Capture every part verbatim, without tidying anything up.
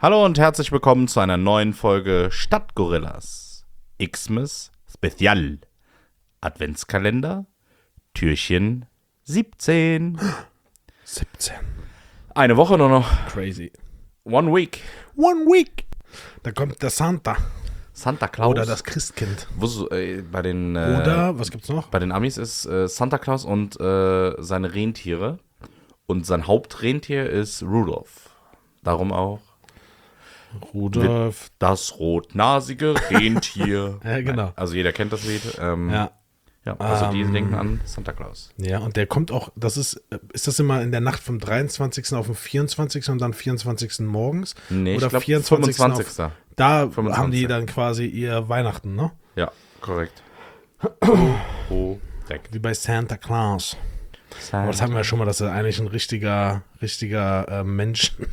Hallo und herzlich willkommen zu einer neuen Folge Stadtgorillas. Xmas Spezial. Adventskalender, Türchen siebzehn. siebzehn. Eine Woche nur noch. Crazy. One week. One week. Da kommt der Santa. Santa Claus. Oder das Christkind. Wo, äh, bei den, äh, Oder, was gibt's noch? Bei den Amis ist äh, Santa Claus und äh, seine Rentiere. Und sein Hauptrentier ist Rudolph. Darum auch Rudolph. das rotnasige Rentier. Ja, genau. Also jeder kennt das Lied. Ähm, Ja. ja, also die Ähm, denken an Santa Claus. Ja, und der kommt auch, das ist, ist das immer in der Nacht vom dreiundzwanzigsten auf den vierundzwanzigsten und dann vierundzwanzigsten morgens? Nee, Oder ich glaube vierundzwanzigsten fünfundzwanzigsten Auf, da haben fünfundzwanzigsten die dann quasi ihr Weihnachten, ne? Ja, korrekt. Korrekt. Wie bei Santa Claus. Aber das hatten wir ja schon mal, dass er eigentlich ein richtiger, richtiger äh, Menschen,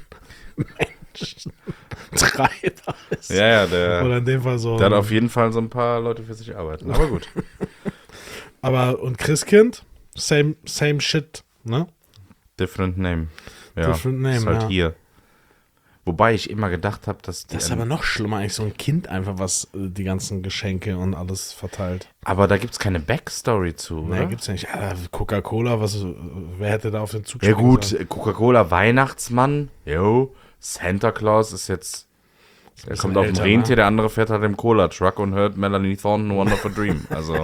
Menschentreiber ist. Ja, ja, der, Oder in dem Fall so. der hat auf jeden Fall so ein paar Leute für sich arbeiten. Aber gut. Aber, und Christkind, same, same shit, ne? Different name. Ja, Different name, ist halt ja. hier. Wobei ich immer gedacht habe, dass die. Das ist an- aber noch schlimmer, eigentlich so ein Kind einfach, was äh, die ganzen Geschenke und alles verteilt. aber da gibt es keine Backstory zu, Nee, oder? gibt's ja nicht. Ja, Coca-Cola, was, äh, wer hätte da auf den Zug Ja springen gut, sollen? Coca-Cola, Weihnachtsmann, yo, Santa Claus ist jetzt, er bisschen kommt auf dem älter, Rentier, ne? der andere fährt halt im Cola-Truck und hört Melanie Thornton, One of a Dream, also,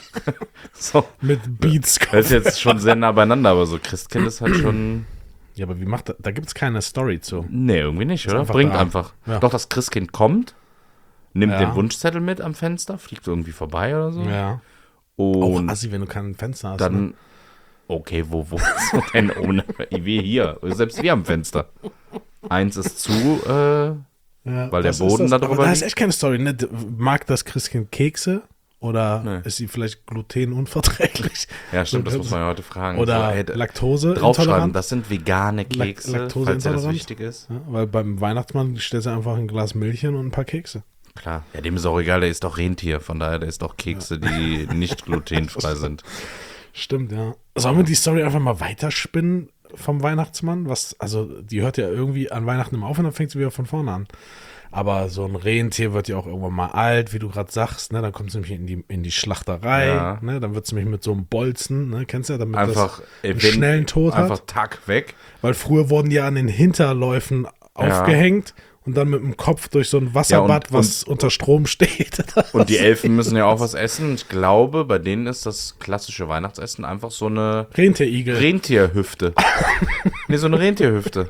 so, Mit Beats. das ist jetzt schon sehr nah beieinander, aber so Christkind ist halt schon, Ja, aber wie macht das? Da gibt's keine Story zu. nee, irgendwie nicht, oder? einfach Bringt da. einfach. Ja. Doch, das Christkind kommt, nimmt Ja. den Wunschzettel mit am Fenster, fliegt irgendwie vorbei oder so, Ja. Auch und assi, wenn du kein Fenster hast. Ne? dann, okay, wo, wo ist man denn ohne, wir hier, selbst wir am Fenster. Eins ist zu, äh, Ja, weil der das Boden ist da das. drüber Aber da ist liegt. echt keine Story. Ne? Mag das Christkind Kekse? Oder Nee. ist sie vielleicht glutenunverträglich? Ja, stimmt, das muss man ja heute fragen. Oder So, hey, d- Laktose draufschreiben, intolerant? das sind vegane Kekse, falls dir das Laktoseintolerant? wichtig ist. Ja, weil beim Weihnachtsmann stellst du einfach ein Glas Milch hin und ein paar Kekse. Klar. Ja, dem ist auch egal, der ist doch Rentier, von daher, der ist doch Kekse, die nicht glutenfrei sind. Stimmt, ja. Sollen wir die Story einfach mal weiterspinnen vom Weihnachtsmann? Was, also, die hört ja irgendwie an Weihnachten immer auf und dann fängt sie wieder von vorne an. Aber so ein Rentier wird ja auch irgendwann mal alt, wie du gerade sagst, ne? Dann kommt es nämlich in die, in die Schlachterei, Ja. ne? Dann wird es nämlich mit so einem Bolzen, ne? Kennst du ja, damit Einfach, das äh, einen wenn- schnellen Tod einfach hat. Tack weg. Weil früher wurden die an den Hinterläufen aufgehängt und dann mit dem Kopf durch so ein Wasserbad, und- was unter Strom steht. Und die Elfen müssen ja auch was essen. Ich glaube, bei denen ist das klassische Weihnachtsessen einfach so eine Rentierigel. Rentierhüfte. Nee, so eine Rentierhüfte.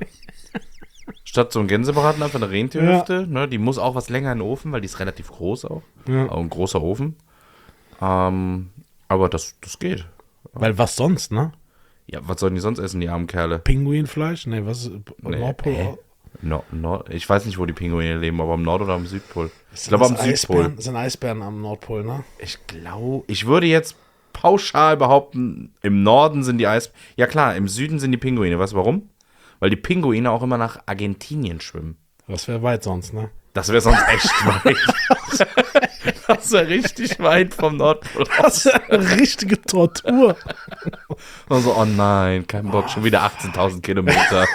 Statt so ein Gänsebraten einfach eine Rentierhüfte. Ne, die muss auch was länger in den Ofen, weil die ist relativ groß auch. Ja. Auch ein großer Ofen. Ähm, aber das, das geht. Weil was sonst, ne? Ja, was sollen die sonst essen, die armen Kerle? Pinguinfleisch? Nee, was ist Nee, Nordpol? hä? No, no, ich weiß nicht, wo die Pinguine leben, aber am Nord- oder am Südpol. Ich glaube am Das Südpol. Eisbären, sind Eisbären am Nordpol, ne? Ich glaube, ich würde jetzt pauschal behaupten, im Norden sind die Eis... Ja klar, im Süden sind die Pinguine. Weißt du warum? Weil die Pinguine auch immer nach Argentinien schwimmen. Das wäre weit sonst, ne? Das wäre sonst echt weit. Das wäre richtig weit vom Nordpol aus. Das ist eine richtige Tortur. Also, oh nein, kein Bock, schon wieder achtzehntausend Kilometer.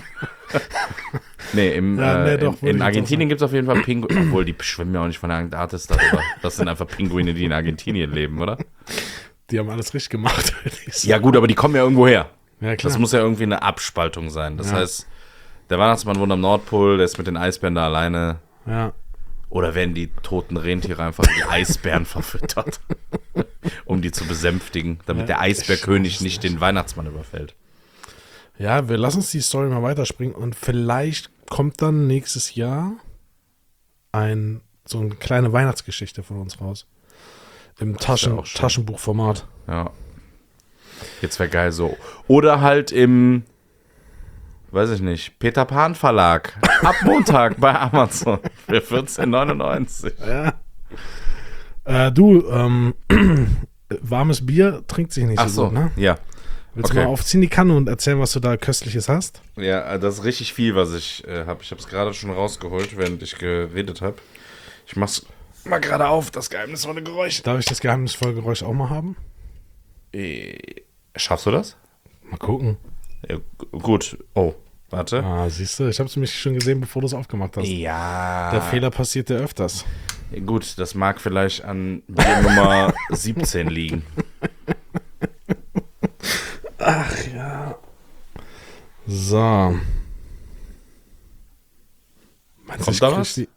Nee, im, Ja, nee, äh, doch, in, würde in ich Argentinien gibt es auf jeden Fall Pinguine. Obwohl, die schwimmen ja auch nicht von der Antarktis darüber. Das sind einfach Pinguine, die in Argentinien leben, oder? Die haben alles richtig gemacht, würde ich sagen. Ja gut, aber die kommen ja irgendwo her. Ja, klar. Das muss ja irgendwie eine Abspaltung sein. Das Ja. heißt, der Weihnachtsmann wohnt am Nordpol, der ist mit den Eisbären da alleine. ja. Oder werden die toten Rentiere einfach die Eisbären verfüttert, um die zu besänftigen, damit Ja, der Eisbärkönig ich weiß nicht nicht. den Weihnachtsmann überfällt. ja, wir lassen uns die Story mal weiterspringen und vielleicht kommt dann nächstes Jahr ein so eine kleine Weihnachtsgeschichte von uns raus. Im Taschen, auch schön. Taschenbuchformat. Ja. Jetzt wäre geil so. Oder halt im, weiß ich nicht, Peter Pan Verlag. Ab Montag bei Amazon für vierzehn neunundneunzig. Ja. Äh, du, ähm, warmes Bier trinkt sich nicht Ach so so, gut, ne? ja. Willst Okay. du mal aufziehen die Kanne und erzählen, was du da Köstliches hast? Ja, das ist richtig viel, was ich äh, habe. Ich habe es gerade schon rausgeholt, während ich geredet habe. Ich mach's mal gerade auf, das geheimnisvolle Geräusch. Darf ich das geheimnisvolle Geräusch auch mal haben? Äh, schaffst du das? Mal gucken. Ja, g- gut. Oh, Warte. Ah, siehst du, ich habe es nämlich schon gesehen, bevor du es aufgemacht hast. Ja. Der Fehler passiert ja öfters. Gut, das mag vielleicht an Bier Nummer siebzehn liegen. Ach ja. So. Meinst du, Kommt ich da krieg was? die-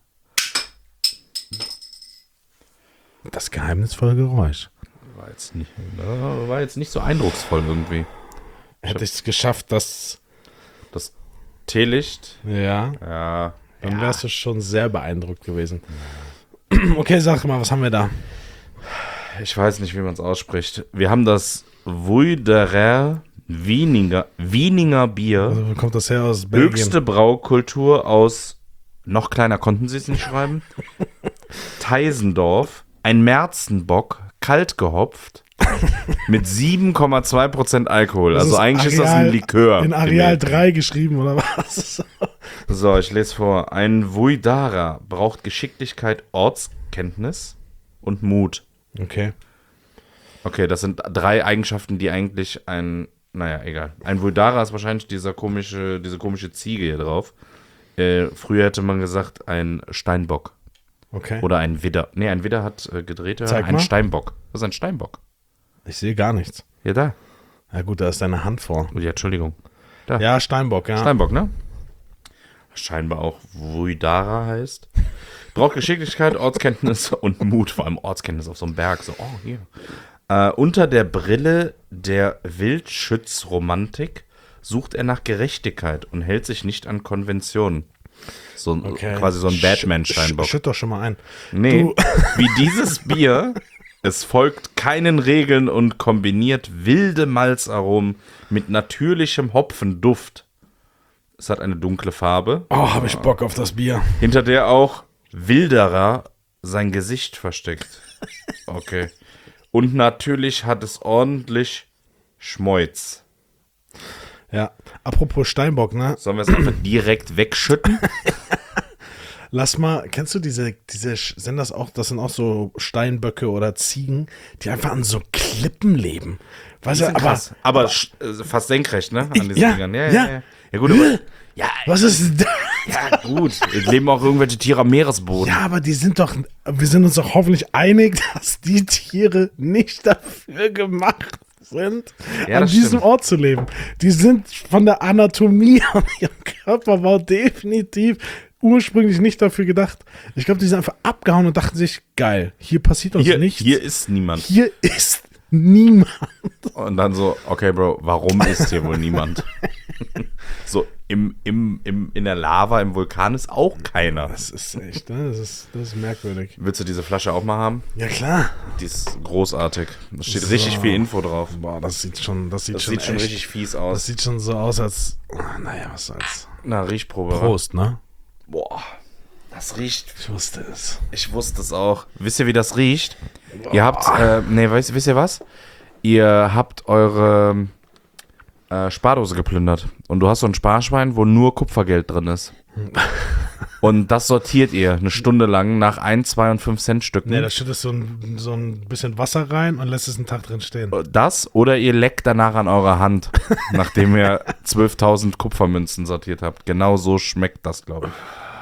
Das geheimnisvolle Geräusch. War jetzt nicht, war jetzt nicht so eindrucksvoll irgendwie. Hätte ich es geschafft, dass. Das Teelicht, Ja. ja, Dann wärst du schon sehr beeindruckt gewesen. Okay, sag mal, was haben wir da? ich weiß nicht, wie man es ausspricht. Wir haben das Wuiderer Wieninger, Wieninger Bier. Also, wo kommt das her aus Belgien? Höchste Braukultur aus, noch kleiner konnten sie es nicht schreiben, Teisendorf, ein Märzenbock, kalt gehopft, mit sieben Komma zwei Prozent Alkohol. Das Also ist eigentlich ist das Areal- ein Likör. In Areal Gemäht. drei geschrieben, oder was? So, ich lese vor. Ein Wuidara braucht Geschicklichkeit, Ortskenntnis und Mut. Okay. Okay, das sind drei Eigenschaften, die eigentlich ein, naja, egal. Ein Wuidara ist wahrscheinlich dieser komische, diese komische Ziege hier drauf. Äh, früher hätte man gesagt, ein Steinbock. Okay. Oder ein Widder. Nee, ein Widder hat äh, gedrehte. Zeig ein mal. Steinbock. Was ist ein Steinbock? Ich sehe gar nichts. Ja, da. Ja gut, da ist deine Hand vor. Oh, ja, Entschuldigung. Da. Ja, Steinbock, ja. Steinbock, ne? Scheinbar auch Wuidara heißt. Braucht Geschicklichkeit, Ortskenntnis und Mut, vor allem Ortskenntnis auf so einem Berg. So, oh, hier. Äh, unter der Brille der Wildschützromantik sucht er nach Gerechtigkeit und hält sich nicht an Konventionen. So ein, Okay. quasi so ein Sch- Batman-Steinbock. sch- Schütt doch schon mal ein. Nee, Du- wie dieses Bier, es folgt keinen Regeln und kombiniert wilde Malzaromen mit natürlichem Hopfenduft. Es hat eine dunkle Farbe, Oh, habe ich Bock auf das Bier. hinter der auch Wilderer sein Gesicht versteckt. Okay. Und natürlich hat es ordentlich Schmeuz. Ja. Apropos Steinbock, ne? Sollen wir es einfach direkt wegschütten? Lass mal, kennst du diese, diese, Sch- sind das auch, das sind auch so Steinböcke oder Ziegen, die einfach an so Klippen leben. Weißt Die du, sind aber, krass. aber sch- äh, fast senkrecht, ne? An diesen Ja, Dingern. Ja, ja. ja, ja. Ja, gut, aber, ja, was ist da? ja, gut. Es leben auch irgendwelche Tiere am Meeresboden. Ja, aber die sind doch, wir sind uns doch hoffentlich einig, dass die Tiere nicht dafür gemacht sind, Ja, an das diesem stimmt. Ort zu leben. Die sind von der Anatomie und ihrem Körperbau definitiv ursprünglich nicht dafür gedacht. Ich glaube, die sind einfach abgehauen und dachten sich, geil, hier passiert uns Hier, nichts. hier ist niemand. Hier ist niemand. Und dann so, okay, Bro, warum ist hier wohl niemand? So, im, im, im, in der Lava, im Vulkan ist auch keiner. Das ist echt, ne? Das ist, das ist merkwürdig. Willst du diese Flasche auch mal haben? Ja, klar. Die ist großartig. Da steht So. richtig viel Info drauf. Boah, das sieht schon, das sieht Das schon sieht schon echt, richtig fies das aus. sieht schon so aus, als, oh, naja, was soll's. Na, Riechprobe. wa? Prost, ne? Boah, das riecht. Ich wusste es. Ich wusste es auch. Wisst ihr, wie das riecht? Ihr habt, äh, nee, weißt, wisst ihr was? Ihr habt eure äh, Spardose geplündert. Und du hast so ein Sparschwein, wo nur Kupfergeld drin ist. Und das sortiert ihr eine Stunde lang nach ein, zwei und fünf Cent Stücken. Ne, da schüttest so ein, so ein bisschen Wasser rein und lässt es einen Tag drin stehen. Das oder ihr leckt danach an eurer Hand, nachdem ihr zwölftausend Kupfermünzen sortiert habt. Genau so schmeckt das, glaube ich.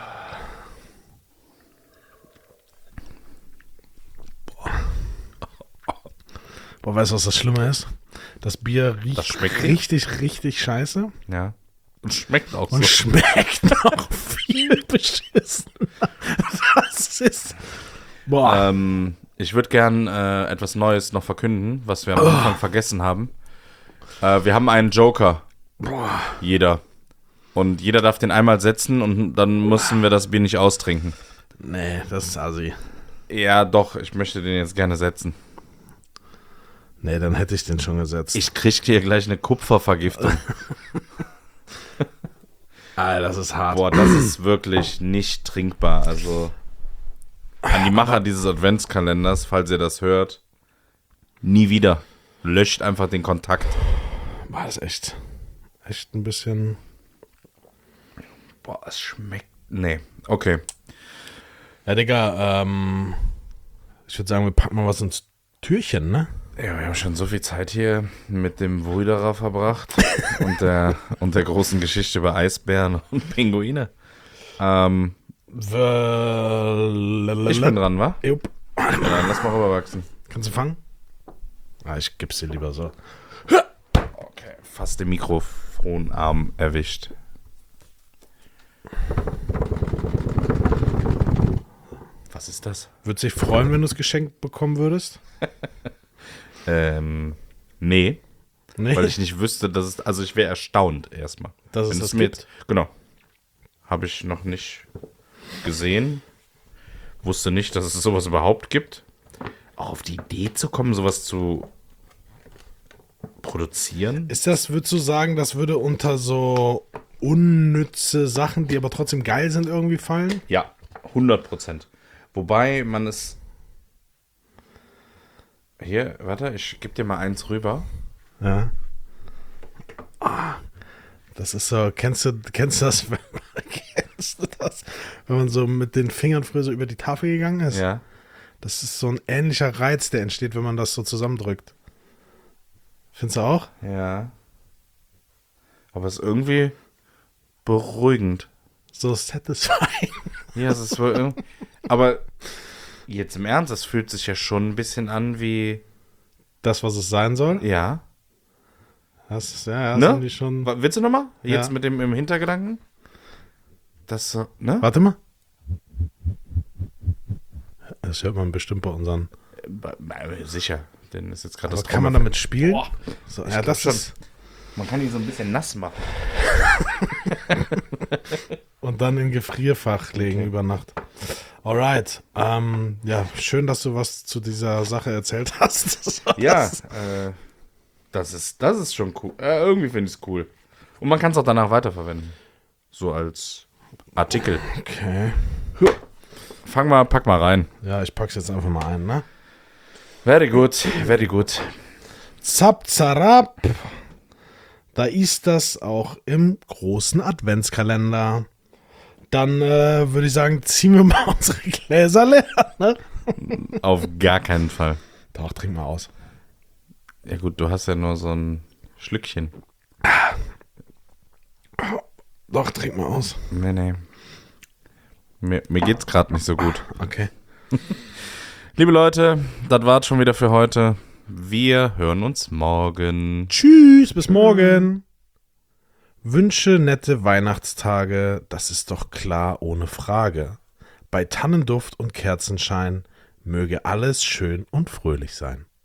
Boah, weißt du, was das Schlimme ist? Das Bier riecht Das schmeckt richtig, richtig scheiße Ja. Und schmeckt auch und so. schmeckt noch viel beschissen. Das ist... Boah. Ähm, ich würde gern äh, etwas Neues noch verkünden, was wir am Anfang vergessen haben. Äh, wir haben einen Joker. Boah. Jeder. Und jeder darf den einmal setzen und dann müssen wir das Bier nicht austrinken. Nee, das ist assi. Ja, doch, ich möchte den jetzt gerne setzen. Nee, dann hätte ich den schon gesetzt. Ich krieg hier gleich eine Kupfervergiftung. Alter, das ist hart. Boah, das ist wirklich nicht trinkbar. Also an die Macher dieses Adventskalenders, falls ihr das hört, nie wieder. Löscht einfach den Kontakt. Boah, das ist echt, echt ein bisschen... Boah, es schmeckt... Nee, okay. Ja, Digga, ähm, ich würde sagen, wir packen mal was ins Türchen, ne? Ja, wir haben schon so viel Zeit hier mit dem Wuiderer verbracht und der, und der großen Geschichte über Eisbären und Pinguine. Ähm, ich bin dran, wa? Jupp. Ja, dann lass mal rüberwachsen. Kannst du fangen? Ah, ich gib's dir lieber so. Okay, fast den Mikrofonarm erwischt. Was ist das? Würdest du dich freuen, wenn du es geschenkt bekommen würdest? Ähm, nee. Nee. Weil ich nicht wüsste, dass es, also ich wäre erstaunt erstmal. Dass es Wenn das mir gibt? jetzt- Genau. Habe ich noch nicht gesehen. Wusste nicht, dass es sowas überhaupt gibt. Auch auf die Idee zu kommen, sowas zu produzieren. Ist das, würdest du sagen, das würde unter so unnütze Sachen, die aber trotzdem geil sind, irgendwie fallen? Ja, hundert Prozent. Wobei man es... Hier, warte, ich gebe dir mal eins rüber. Ja. Ah, das ist so, kennst du, kennst du das, wenn man, kennst du das, wenn man so mit den Fingern früher so über die Tafel gegangen ist? Ja. Das ist so ein ähnlicher Reiz, der entsteht, wenn man das so zusammendrückt. Findest du auch? Ja. Aber es ist irgendwie beruhigend. So satisfying. Ja, es ist wohl irgendwie... Aber jetzt im Ernst, das fühlt sich ja schon ein bisschen an wie... Das, was es sein soll? Ja. Das ist, ja, ja, Ne? sind die schon. Wa- Willst du nochmal? Jetzt Ja. mit dem im Hintergedanken? Das so, ne? Warte mal. Das hört man bestimmt bei unseren. Ba- ba- Sicher, denn ist jetzt gerade Aber das kann man Trommelfell. damit spielen? Boah, So, ich ja, glaub das schon. ist. Man kann die so ein bisschen nass machen. Und dann in Gefrierfach legen Okay. über Nacht. Alright. Ähm, ja, schön, dass du was zu dieser Sache erzählt hast. Das war Ja, das. äh, das ist, das ist schon cool. Äh, irgendwie finde ich es cool. Und man kann es auch danach weiterverwenden. So als Artikel. Okay. Fang mal, pack mal rein. Ja, ich pack's jetzt einfach mal ein, ne? Very good, very good. Zap, zarab. Da ist das auch im großen Adventskalender. Dann äh, würde ich sagen, ziehen wir mal unsere Gläser leer, ne? Auf gar keinen Fall. Doch, trink mal aus. Ja gut, du hast ja nur so ein Schlückchen. Doch, trink mal aus. Nee, nee. Mir, mir geht's gerade nicht so gut. Okay. Liebe Leute, das war's schon wieder für heute. Wir hören uns morgen. Tschüss, bis morgen. Wünsche nette Weihnachtstage, das ist doch klar ohne Frage. Bei Tannenduft und Kerzenschein möge alles schön und fröhlich sein.